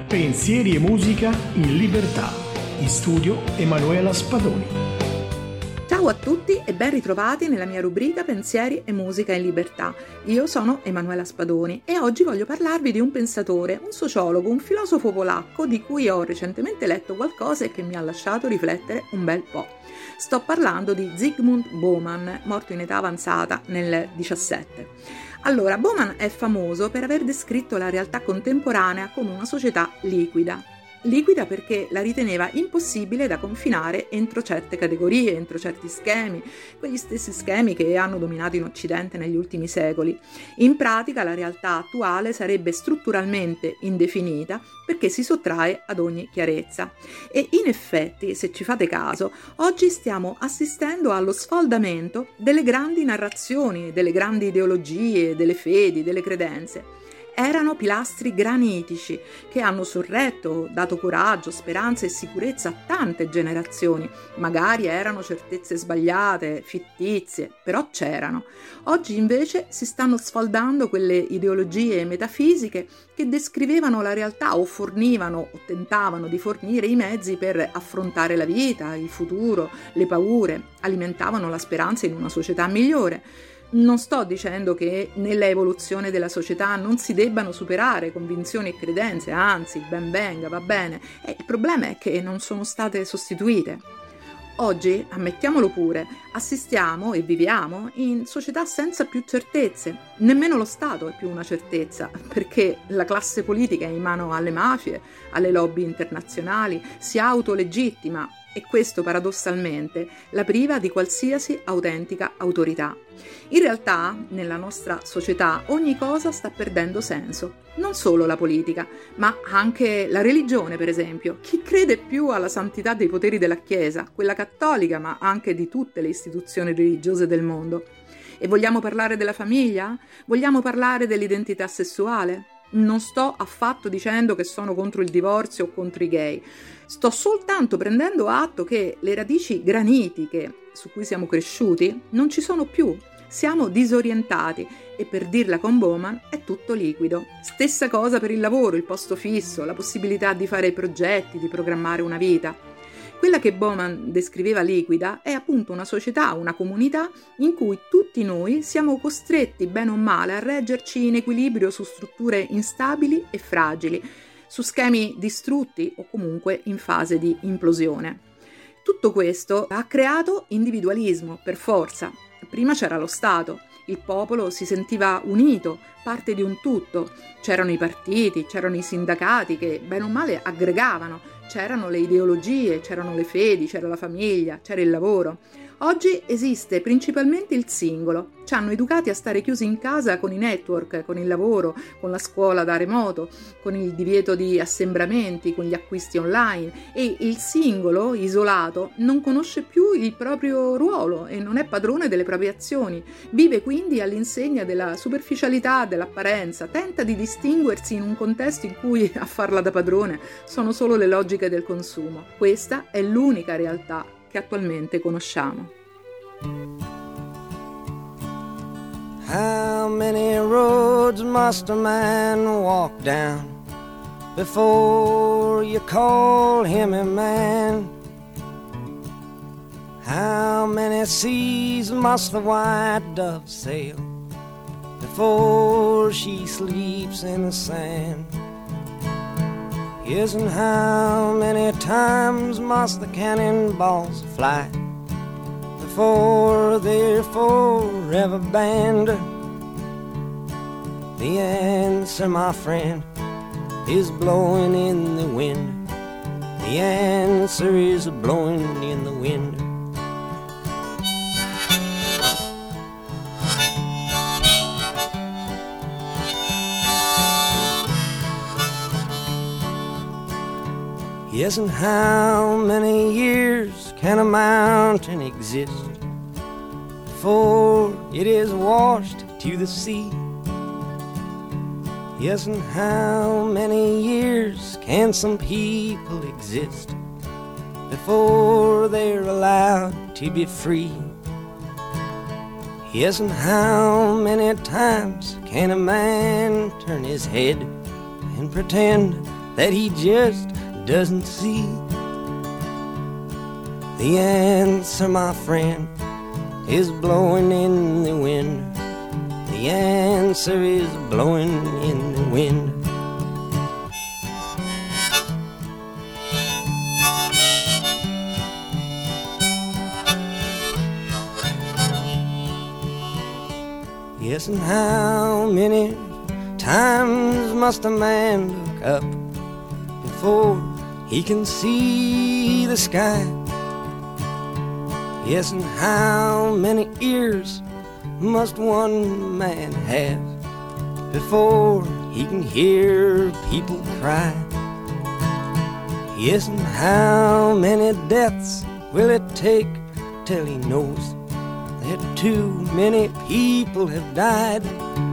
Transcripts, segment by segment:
Pensieri e musica in libertà. In studio Emanuela Spadoni. Ciao a tutti e ben ritrovati nella mia rubrica Pensieri e musica in libertà. Io sono Emanuela Spadoni e oggi voglio parlarvi di un pensatore, un sociologo, un filosofo polacco di cui ho recentemente letto qualcosa e che mi ha lasciato riflettere un bel po'. Sto parlando di Zygmunt Bauman, morto in età avanzata nel 17. Allora, Bauman è famoso per aver descritto la realtà contemporanea come una società liquida. Liquida perché la riteneva impossibile da confinare entro certe categorie, entro certi schemi, quegli stessi schemi che hanno dominato in Occidente negli ultimi secoli. In pratica la realtà attuale sarebbe strutturalmente indefinita perché si sottrae ad ogni chiarezza. E in effetti, se ci fate caso, oggi stiamo assistendo allo sfaldamento delle grandi narrazioni, delle grandi ideologie, delle fedi, delle credenze. Erano pilastri granitici che hanno sorretto, dato coraggio, speranza e sicurezza a tante generazioni. Magari erano certezze sbagliate, fittizie, però c'erano. Oggi invece si stanno sfaldando quelle ideologie metafisiche che descrivevano la realtà o fornivano o tentavano di fornire i mezzi per affrontare la vita, il futuro, le paure, alimentavano la speranza in una società migliore. Non sto dicendo che nella evoluzione della società non si debbano superare convinzioni e credenze, anzi, ben venga, va bene. Il problema è che non sono state sostituite. Oggi, ammettiamolo pure, assistiamo e viviamo in società senza più certezze. Nemmeno lo Stato è più una certezza, perché la classe politica è in mano alle mafie, alle lobby internazionali, si autolegittima e questo paradossalmente la priva di qualsiasi autentica autorità. In realtà, nella nostra società, ogni cosa sta perdendo senso. Non solo la politica, ma anche la religione, per esempio. Chi crede più alla santità dei poteri della Chiesa, quella cattolica, ma anche di tutte le istituzioni religiose del mondo? E vogliamo parlare della famiglia? Vogliamo parlare dell'identità sessuale? Non sto affatto dicendo che sono contro il divorzio o contro i gay. Sto soltanto prendendo atto che le radici granitiche su cui siamo cresciuti non ci sono più. Siamo disorientati e per dirla con Bauman è tutto liquido. Stessa cosa per il lavoro, il posto fisso, la possibilità di fare progetti, di programmare una vita. Quella che Bauman descriveva liquida è appunto una società, una comunità in cui tutti noi siamo costretti, bene o male, a reggerci in equilibrio su strutture instabili e fragili, su schemi distrutti o comunque in fase di implosione. Tutto questo ha creato individualismo, per forza. Prima c'era lo Stato, il popolo si sentiva unito, parte di un tutto. C'erano i partiti, c'erano i sindacati che bene o male aggregavano, c'erano le ideologie, c'erano le fedi, c'era la famiglia, c'era il lavoro. Oggi esiste principalmente il singolo. Ci hanno educati a stare chiusi in casa con i network, con il lavoro, con la scuola da remoto, con il divieto di assembramenti, con gli acquisti online e il singolo, isolato, non conosce più il proprio ruolo e non è padrone delle proprie azioni. Vive quindi all'insegna della superficialità, dell'apparenza, tenta di distinguersi in un contesto in cui a farla da padrone sono solo le logiche del consumo. Questa è l'unica realtà che attualmente conosciamo. How many roads must a man walk down before you call him a man? How many seas must the white dove sail before she sleeps in the sand? Yes, and how many times must the cannonballs fly before they're forever banned? The answer, my friend, is blowing in the wind. The answer is blowing in the wind. Yes, and how many years can a mountain exist before it is washed to the sea? Yes, and how many years can some people exist before they're allowed to be free? Yes, and how many times can a man turn his head and pretend that he just doesn't see. The answer, my friend, is blowing in the wind. The answer is blowing in the wind. Yes, and how many times must a man look up before he can see the sky? Yes, and how many ears must one man have before he can hear people cry? Yes, and how many deaths will it take till he knows that too many people have died?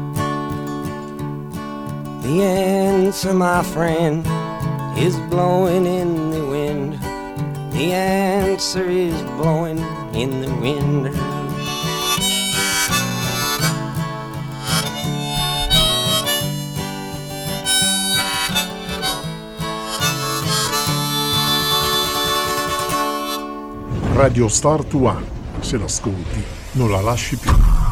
The answer, my friend, is blowing in the wind. The answer is blowing in the wind. Radio Start One, se l'ascolti non la lasci più.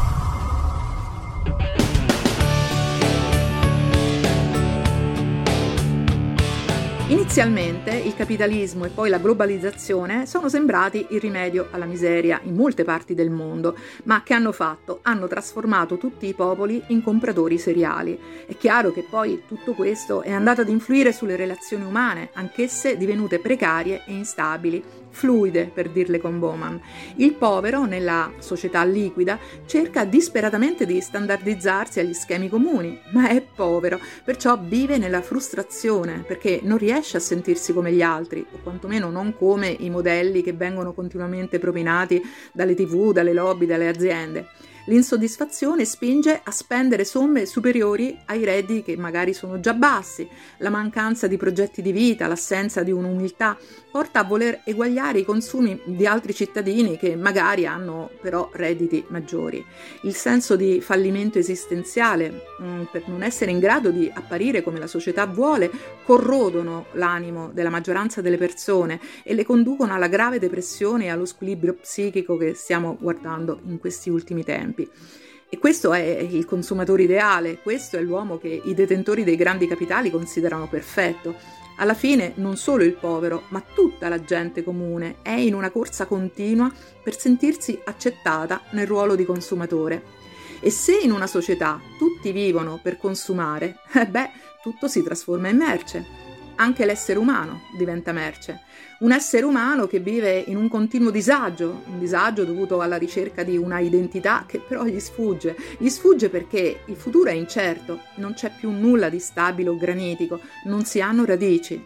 Inizialmente il capitalismo e poi la globalizzazione sono sembrati il rimedio alla miseria in molte parti del mondo, ma che hanno fatto? Hanno trasformato tutti i popoli in compratori seriali. È chiaro che poi tutto questo è andato ad influire sulle relazioni umane, anch'esse divenute precarie e instabili, fluide, per dirle con Bauman. Il povero, nella società liquida, cerca disperatamente di standardizzarsi agli schemi comuni, ma è povero, perciò vive nella frustrazione, perché non riesce a sentirsi come gli altri, o quantomeno non come i modelli che vengono continuamente propinati dalle TV, dalle lobby, dalle aziende. L'insoddisfazione spinge a spendere somme superiori ai redditi che magari sono già bassi. La mancanza di progetti di vita, l'assenza di un'umiltà porta a voler eguagliare i consumi di altri cittadini che magari hanno però redditi maggiori. Il senso di fallimento esistenziale, per non essere in grado di apparire come la società vuole, corrodono l'animo della maggioranza delle persone e le conducono alla grave depressione e allo squilibrio psichico che stiamo guardando in questi ultimi tempi. E questo è il consumatore ideale, questo è l'uomo che i detentori dei grandi capitali considerano perfetto. Alla fine non solo il povero, ma tutta la gente comune è in una corsa continua per sentirsi accettata nel ruolo di consumatore. E se in una società tutti vivono per consumare, tutto si trasforma in merce. Anche l'essere umano diventa merce. Un essere umano che vive in un continuo disagio, un disagio dovuto alla ricerca di una identità che però gli sfugge. Gli sfugge perché il futuro è incerto, non c'è più nulla di stabile o granitico, non si hanno radici.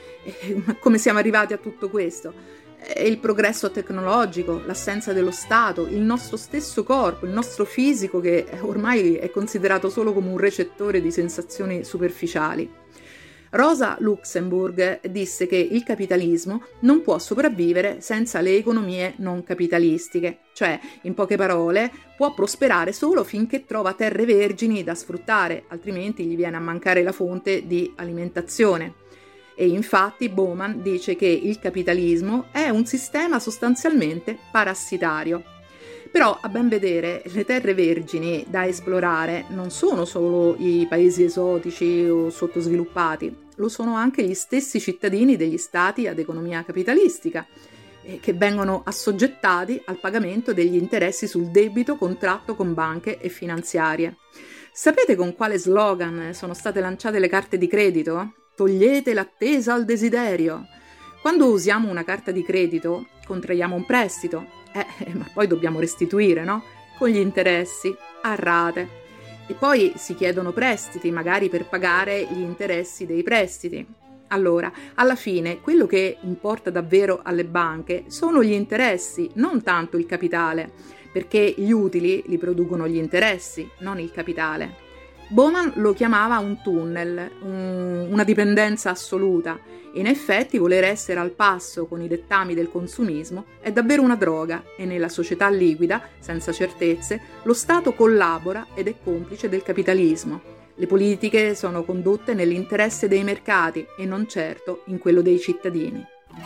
Ma come siamo arrivati a tutto questo? Il progresso tecnologico, l'assenza dello Stato, il nostro stesso corpo, il nostro fisico che ormai è considerato solo come un recettore di sensazioni superficiali. Rosa Luxemburg disse che il capitalismo non può sopravvivere senza le economie non capitalistiche, cioè, in poche parole, può prosperare solo finché trova terre vergini da sfruttare, altrimenti gli viene a mancare la fonte di alimentazione. E infatti Bauman dice che il capitalismo è un sistema sostanzialmente parassitario. Però, a ben vedere, le terre vergini da esplorare non sono solo i paesi esotici o sottosviluppati, lo sono anche gli stessi cittadini degli stati ad economia capitalistica, che vengono assoggettati al pagamento degli interessi sul debito contratto con banche e finanziarie. Sapete con quale slogan sono state lanciate le carte di credito? Togliete l'attesa al desiderio. Quando usiamo una carta di credito, contraiamo un prestito, ma poi dobbiamo restituire, no? Con gli interessi, a rate. E poi si chiedono prestiti, magari per pagare gli interessi dei prestiti. Allora, alla fine, quello che importa davvero alle banche sono gli interessi, non tanto il capitale, perché gli utili li producono gli interessi, non il capitale. Bauman lo chiamava un tunnel, una dipendenza assoluta. In effetti voler essere al passo con i dettami del consumismo è davvero una droga e nella società liquida, senza certezze, lo Stato collabora ed è complice del capitalismo. Le politiche sono condotte nell'interesse dei mercati e non certo in quello dei cittadini.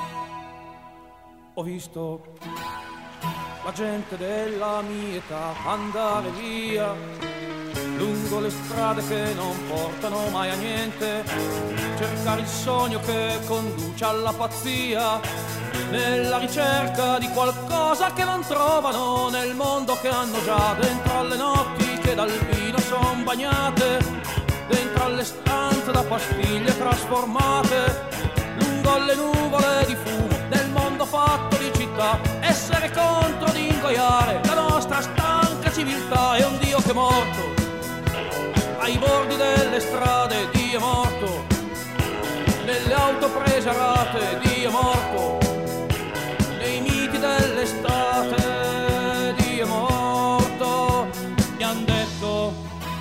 Ho visto la gente della mia età andare via lungo le strade che non portano mai a niente, cercare il sogno che conduce alla pazzia, nella ricerca di qualcosa che non trovano nel mondo che hanno già, dentro alle notti che dal vino son bagnate, dentro alle stanze da pastiglie trasformate, lungo le nuvole di fumo del mondo fatto di città, essere contro di ingoiare la nostra stanca civiltà. È un Dio che è morto ai bordi delle strade, Dio è morto nelle auto prese a rate, Dio è morto nei miti dell'estate, Dio è morto. Mi han detto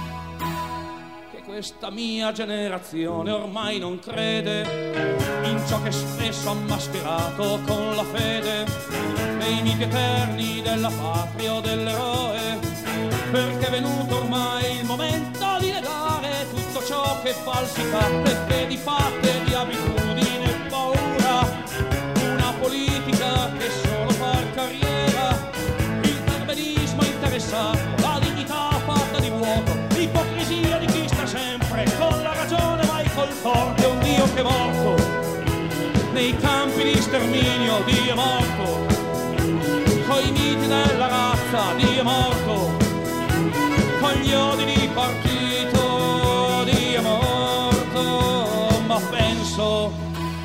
che questa mia generazione ormai non crede in ciò che spesso ha mascherato con la fede, nei miti eterni della patria o dell'eroe, perché è venuto ormai il momento di negare tutto ciò che è falsità, perché di fatto e di abitudine e paura, una politica che solo far carriera, il perbenismo interessato, la dignità fatta di vuoto, l'ipocrisia di chi sta sempre con la ragione mai col torto. È un Dio che è morto nei campi di sterminio, Dio è morto coi miti della razza, Dio è morto con gli odi di partito, Dio è morto. Ma penso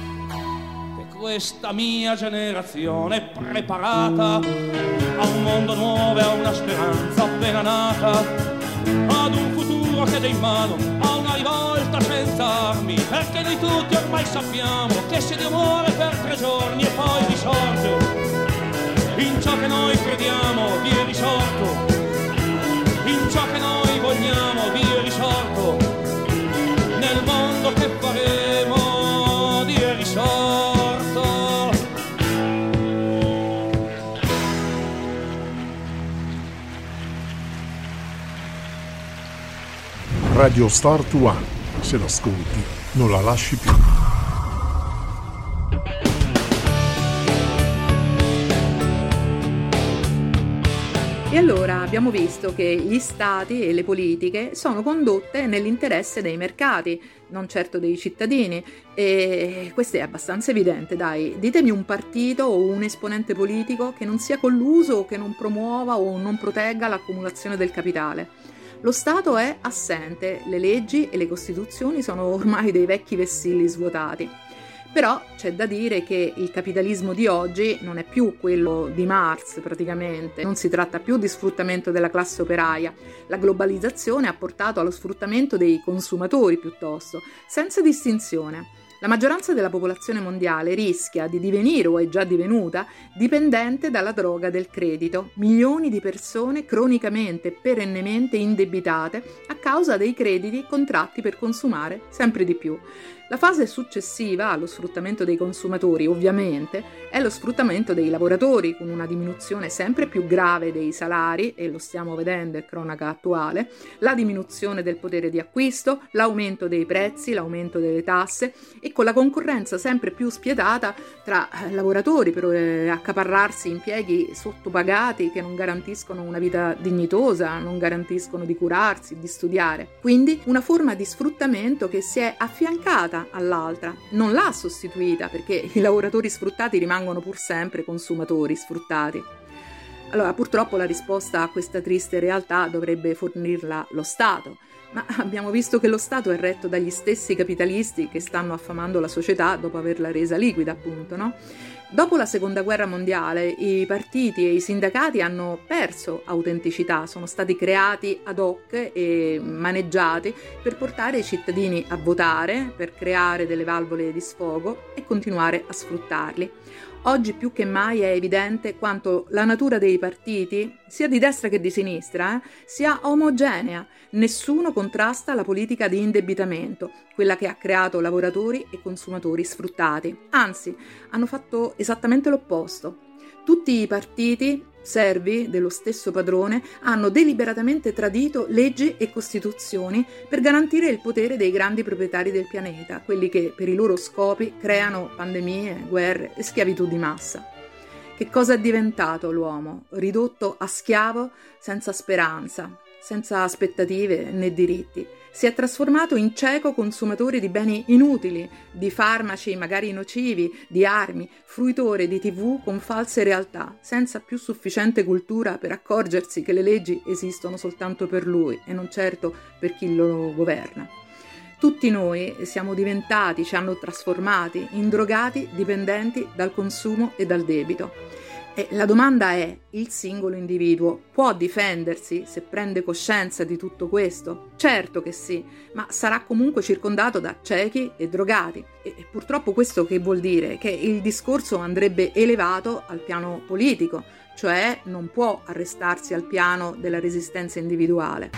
che questa mia generazione è preparata a un mondo nuovo e a una speranza appena nata, ad un futuro che dà in mano a una rivolta senza armi, perché noi tutti ormai sappiamo che se Dio muore per 3 giorni e poi risorge, in ciò che noi crediamo Dio è risorto, in ciò che noi vogliamo Dio è risorto, nel mondo che faremo Dio è risorto. Radio Start One, se l'ascolti non la lasci più. E allora abbiamo visto che gli stati e le politiche sono condotte nell'interesse dei mercati, non certo dei cittadini, e questo è abbastanza evidente, dai. Ditemi un partito o un esponente politico che non sia colluso o che non promuova o non protegga l'accumulazione del capitale. Lo Stato è assente, le leggi e le costituzioni sono ormai dei vecchi vessilli svuotati. Però c'è da dire che il capitalismo di oggi non è più quello di Marx praticamente, non si tratta più di sfruttamento della classe operaia, la globalizzazione ha portato allo sfruttamento dei consumatori piuttosto, senza distinzione. La maggioranza della popolazione mondiale rischia di divenire o è già divenuta dipendente dalla droga del credito. Milioni di persone cronicamente e perennemente indebitate a causa dei crediti contratti per consumare sempre di più. La fase successiva allo sfruttamento dei consumatori, ovviamente, è lo sfruttamento dei lavoratori, con una diminuzione sempre più grave dei salari, e lo stiamo vedendo, è cronaca attuale, la diminuzione del potere di acquisto, l'aumento dei prezzi, l'aumento delle tasse e con la concorrenza sempre più spietata tra lavoratori per accaparrarsi impieghi sottopagati che non garantiscono una vita dignitosa, non garantiscono di curarsi, di studiare. Quindi una forma di sfruttamento che si è affiancata all'altra, non l'ha sostituita, perché i lavoratori sfruttati rimangono pur sempre consumatori sfruttati. Allora, purtroppo la risposta a questa triste realtà dovrebbe fornirla lo Stato, ma abbiamo visto che lo Stato è retto dagli stessi capitalisti che stanno affamando la società dopo averla resa liquida, appunto, no? Dopo la Seconda Guerra Mondiale i partiti e i sindacati hanno perso autenticità, sono stati creati ad hoc e maneggiati per portare i cittadini a votare, per creare delle valvole di sfogo e continuare a sfruttarli. Oggi più che mai è evidente quanto la natura dei partiti, sia di destra che di sinistra, sia omogenea. Nessuno contrasta la politica di indebitamento, quella che ha creato lavoratori e consumatori sfruttati. Anzi, hanno fatto esattamente l'opposto. Tutti i partiti servi dello stesso padrone hanno deliberatamente tradito leggi e costituzioni per garantire il potere dei grandi proprietari del pianeta, quelli che per i loro scopi creano pandemie, guerre e schiavitù di massa. Che cosa è diventato l'uomo? Ridotto a schiavo senza speranza, senza aspettative né diritti. Si è trasformato in cieco consumatore di beni inutili, di farmaci magari nocivi, di armi, fruitore di TV con false realtà, senza più sufficiente cultura per accorgersi che le leggi esistono soltanto per lui e non certo per chi lo governa. Tutti noi siamo diventati, ci hanno trasformati in drogati dipendenti dal consumo e dal debito. E la domanda è: il singolo individuo può difendersi se prende coscienza di tutto questo? Certo che sì, ma sarà comunque circondato da ciechi e drogati. E purtroppo questo che vuol dire? Che il discorso andrebbe elevato al piano politico, cioè non può arrestarsi al piano della resistenza individuale.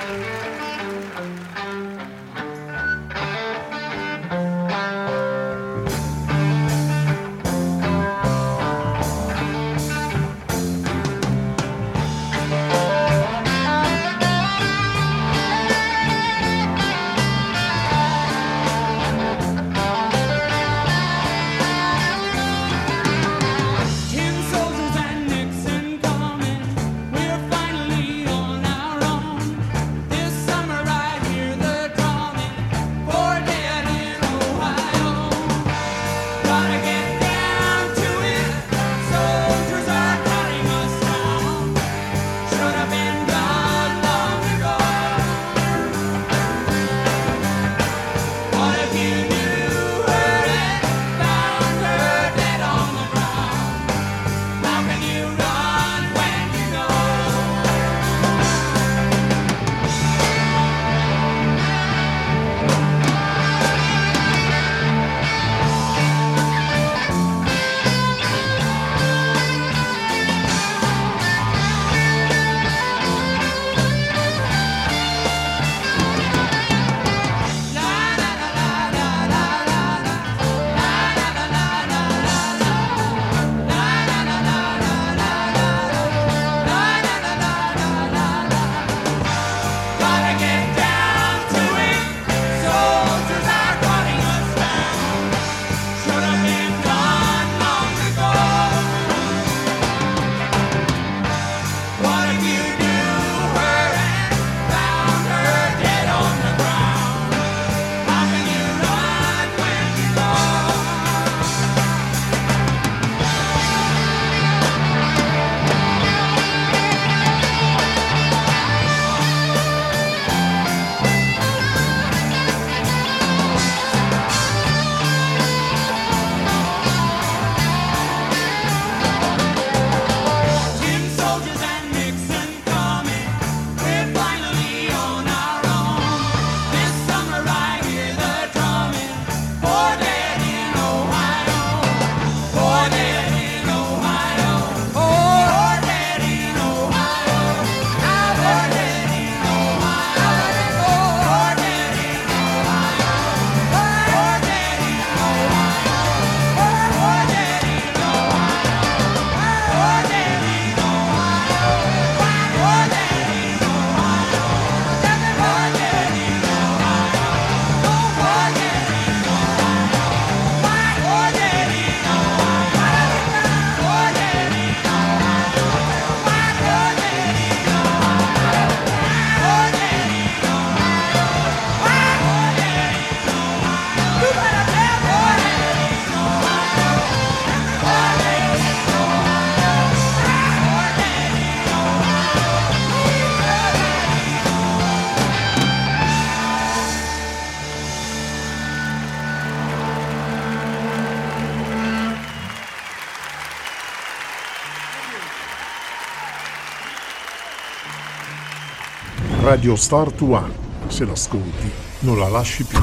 Radio Start One, se l'ascolti non la lasci più.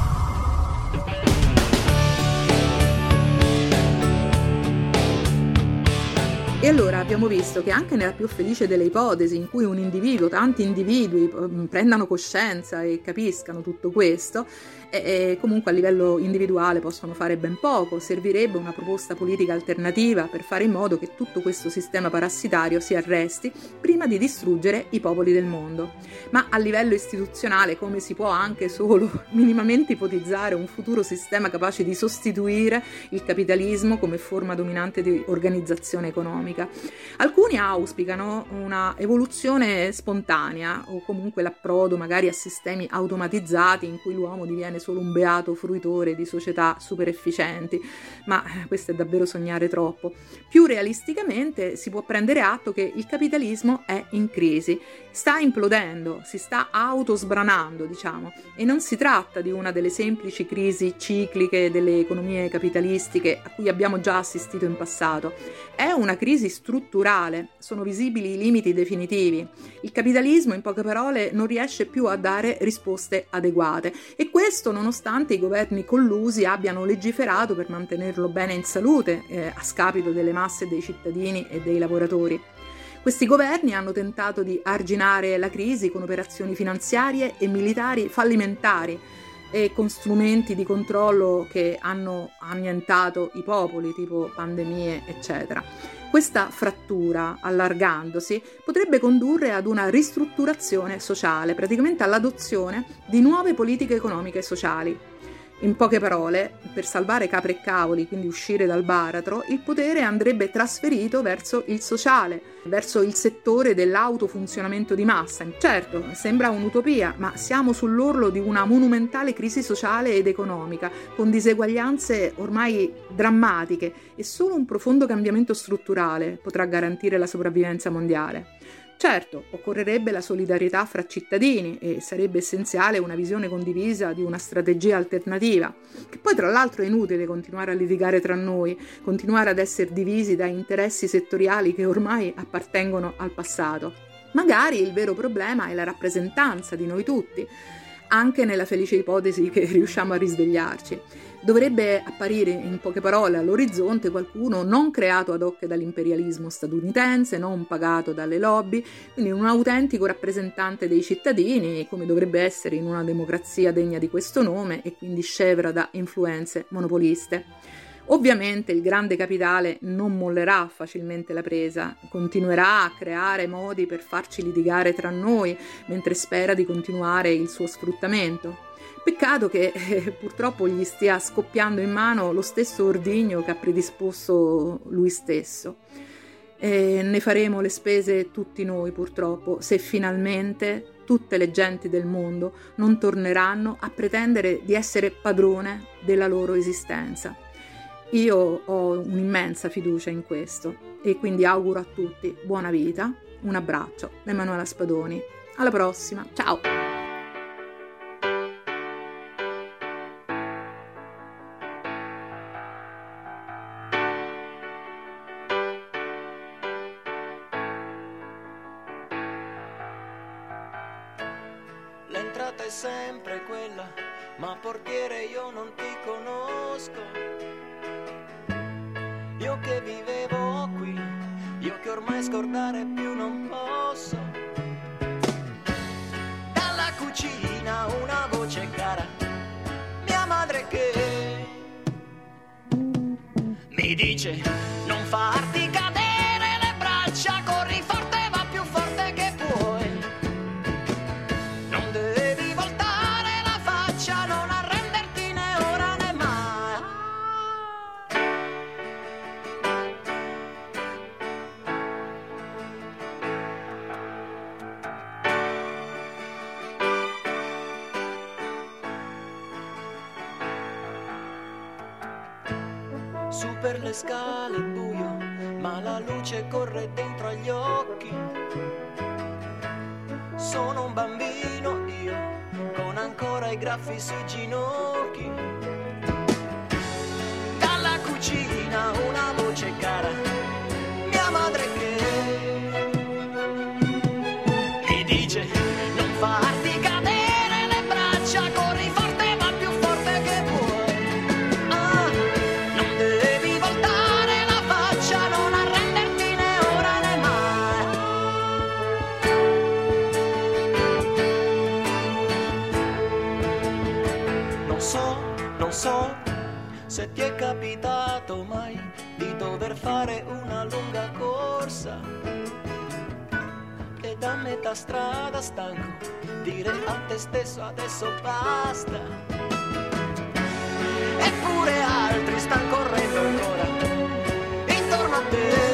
E allora abbiamo visto che anche nella più felice delle ipotesi, in cui un individuo, tanti individui prendano coscienza e capiscano tutto questo, e comunque a livello individuale possono fare ben poco. Servirebbe una proposta politica alternativa per fare in modo che tutto questo sistema parassitario si arresti prima di distruggere i popoli del mondo. Ma a livello istituzionale come si può anche solo minimamente ipotizzare un futuro sistema capace di sostituire il capitalismo come forma dominante di organizzazione economica? Alcuni auspicano una evoluzione spontanea o comunque l'approdo magari a sistemi automatizzati in cui l'uomo diviene solo un beato fruitore di società super efficienti, ma questo è davvero sognare troppo. Più realisticamente si può prendere atto che il capitalismo è in crisi, sta implodendo, si sta autosbranando, diciamo, e non si tratta di una delle semplici crisi cicliche delle economie capitalistiche a cui abbiamo già assistito in passato. È una crisi strutturale, sono visibili i limiti definitivi. Il capitalismo, in poche parole, non riesce più a dare risposte adeguate, e questo nonostante i governi collusi abbiano legiferato per mantenerlo bene in salute, a scapito delle masse dei cittadini e dei lavoratori. Questi governi hanno tentato di arginare la crisi con operazioni finanziarie e militari fallimentari e con strumenti di controllo che hanno annientato i popoli, tipo pandemie, eccetera. Questa frattura, allargandosi, potrebbe condurre ad una ristrutturazione sociale, praticamente all'adozione di nuove politiche economiche e sociali. In poche parole, per salvare capre e cavoli, quindi uscire dal baratro, il potere andrebbe trasferito verso il sociale, verso il settore dell'autofunzionamento di massa. Certo, sembra un'utopia, ma siamo sull'orlo di una monumentale crisi sociale ed economica, con diseguaglianze ormai drammatiche, e solo un profondo cambiamento strutturale potrà garantire la sopravvivenza mondiale. Certo, occorrerebbe la solidarietà fra cittadini e sarebbe essenziale una visione condivisa di una strategia alternativa, che poi tra l'altro è inutile continuare a litigare tra noi, continuare ad essere divisi da interessi settoriali che ormai appartengono al passato. Magari il vero problema è la rappresentanza di noi tutti, anche nella felice ipotesi che riusciamo a risvegliarci. Dovrebbe apparire, in poche parole, all'orizzonte qualcuno non creato ad hoc dall'imperialismo statunitense, non pagato dalle lobby, quindi un autentico rappresentante dei cittadini, come dovrebbe essere in una democrazia degna di questo nome e quindi scevra da influenze monopoliste. Ovviamente il grande capitale non mollerà facilmente la presa, continuerà a creare modi per farci litigare tra noi, mentre spera di continuare il suo sfruttamento. Peccato che purtroppo gli stia scoppiando in mano lo stesso ordigno che ha predisposto lui stesso. Ne faremo le spese tutti noi, purtroppo, se finalmente tutte le genti del mondo non torneranno a pretendere di essere padrone della loro esistenza. Io ho un'immensa fiducia in questo e quindi auguro a tutti buona vita. Un abbraccio da Emanuela Spadoni. Alla prossima, ciao! L'entrata è sempre quella, ma portiere io non ti conosco. Io che vivevo qui, io che ormai scordare più non posso. Dalla cucina una voce cara, mia madre che mi dice non farti cadere le braccia, corri forte, va più forte che puoi. Non devi voltare la faccia, non arrenderti né ora né mai. Su per le scale buio, ma la luce corre dentro agli occhi. Sono un bambino io, con ancora i graffi sui ginocchi. Dalla cucina una voce cara, mia madre che mi dice non farti cadere le braccia, corri forte, va più forte che puoi. Non devi voltare la faccia, non arrenderti né ora né mai. Non Se ti è capitato mai di dover fare una lunga corsa e da metà strada stanco dire a te stesso adesso basta, eppure altri stanno correndo ancora intorno a te.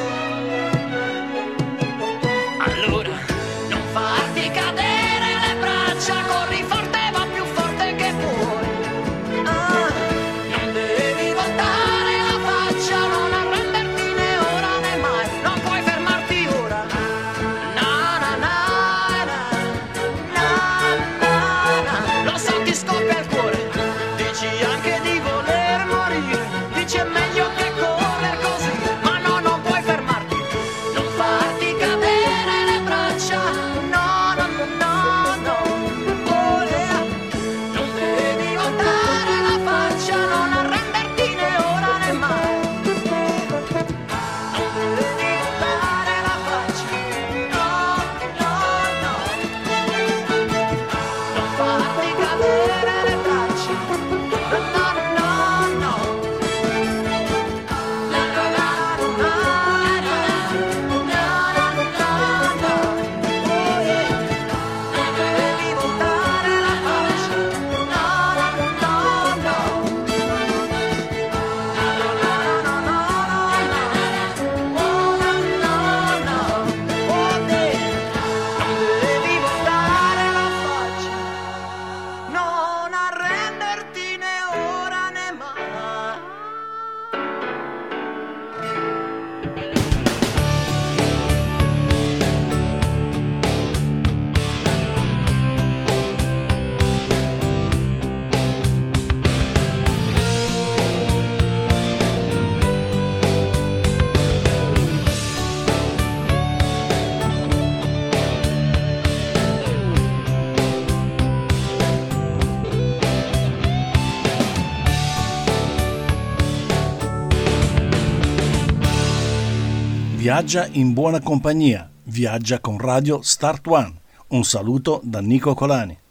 Allora non farti cadere le braccia, corri forte ma più forte che puoi. Non devi voltare la faccia, non arrenderti né ora né mai, non puoi fermarti ora. Na na na na, na na na. Lo so ti scoppia il cuore, dici anche di voler morire, dici è meglio che correr così, ma no, non puoi fermarti, non farti cadere le braccia, no, no, no, no, no, oh yeah. Non devi voltare la faccia, non arrenderti né ora né mai, non devi voltare la faccia, no, no, no, non farti cadere le braccia, no, no, no, no. La la la la la la la, oh yeah. Non devi voltare la faccia, no, no, no, no. La la la la la la, oh no, no, no, oh yeah. Non devi voltare la faccia, non arrenderti né ora né mai. Viaggia in buona compagnia, viaggia con Radio Start One. Un saluto da Nico Colani.